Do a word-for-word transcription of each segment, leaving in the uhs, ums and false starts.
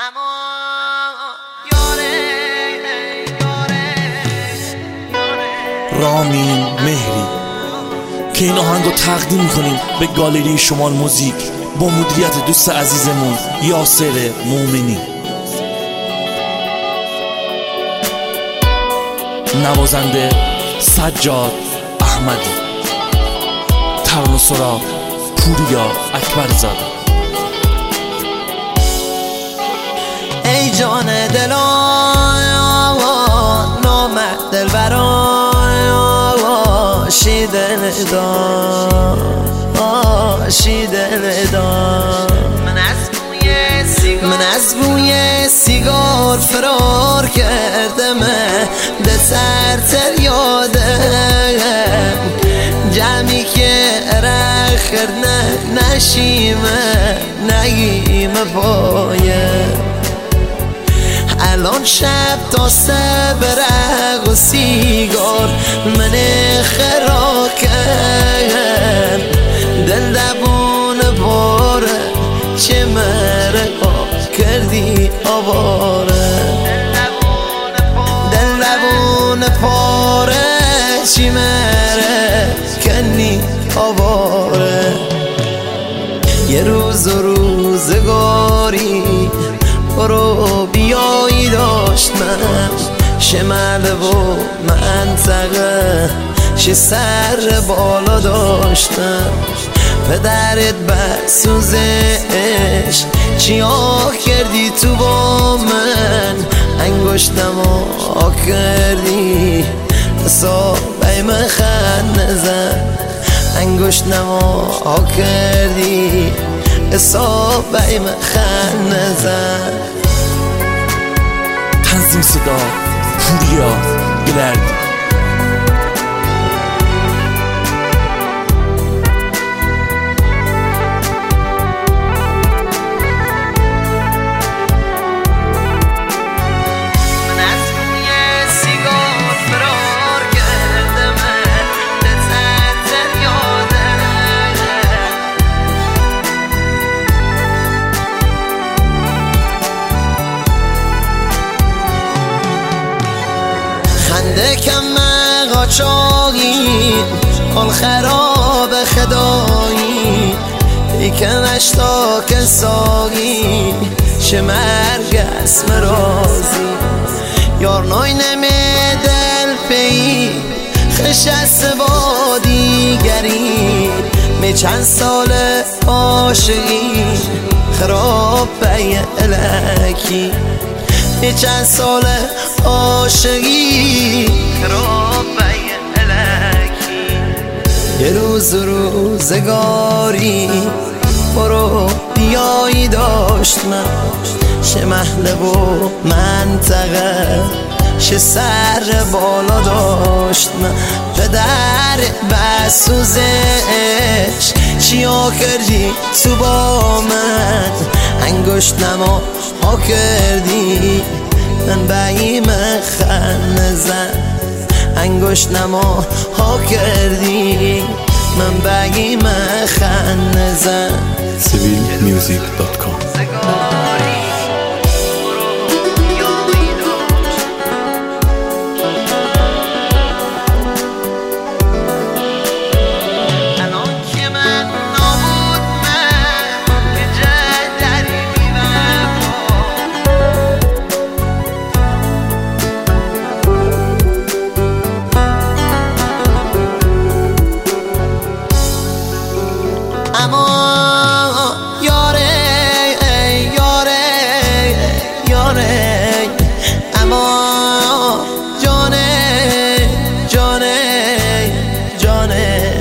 اما یاره رامین مهری که این آهنگ رو تقدیم میکنیم به گالری شمال موزیک با مدیریت دوست عزیزمون یاسر مومنی. نوازنده سجاد احمدی. ترانه سرا پوریا اکبرزاده. ای جان دلان نامرد دلبران شیدن دان شیدن دان من از بوی سیگار من از بوی سیگار فرار کردم ده سرتر یادم جمعی که رخر نه نشیمه نگیم پایم الان شب تا سه برق و سیگار من خراکم دل دبون پاره چه مره کردی آواره دل دبون پاره چی مره کنی آواره یه روز و روزگاری برو بیایی داشتم شمال و منطقه شه سر بالا داشتم پدرت بسوزش چیا کردی تو با من انگشتم ها کردی حسابه من خند زن انگشتم ها کردی حسابه من خند زن. تنظیم صدا پوریا گلردی. خنده کم قاچاقی آن خراب خدایی ایکنش تا کساقی چه مرگ اسم رازی یار نای نمی دل پی خشست با دیگری می چند سال عاشقی خراب بی الکی یه چند سال عاشقی خراب بی الکی یه روز روزگاری برو بیایی داشت من چه محله و منطقه چه سر بالا داشت من پدر بسوزش چیا کردی تو با من انگشتم ها کردی من بیم خند زن انگشتم ها کردی من بیم خند زن. سیویل میوزیک دات کام. اما یاره یاره یاره اما جانه جانه جانه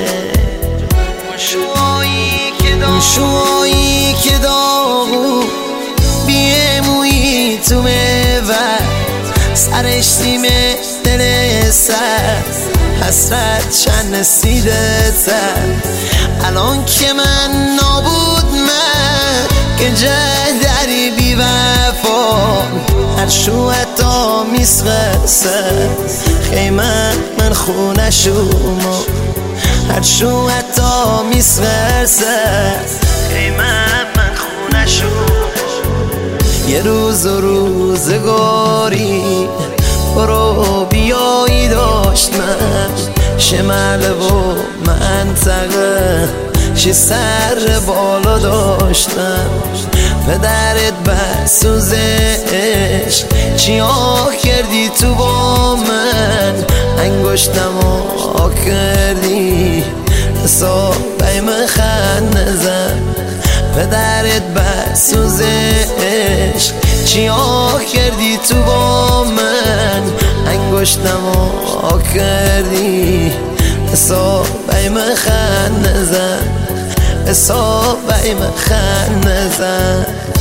شوایی که داغو شوایی که داغو بیمویی تو میوه سرش تیمه دل سر حسرت چند نسیده تر الان که من نابود من که جدری بی وفا هر شوهتا میسغسه خیمه من خونه شما هر شوهتا میسغسه خیمه من خونه شما یه روز و روزگاری برو بیایی داشتم شمال و منطقه چه سر بالا داشتم پدرت بسوزش چیا کردی تو با من انگشتم ها کردی حسابه مخنده زن پدرت بسوزش چیا کردی تو با من انگشتم ها کردی حسابه مخنده زن حسابه مخنده زن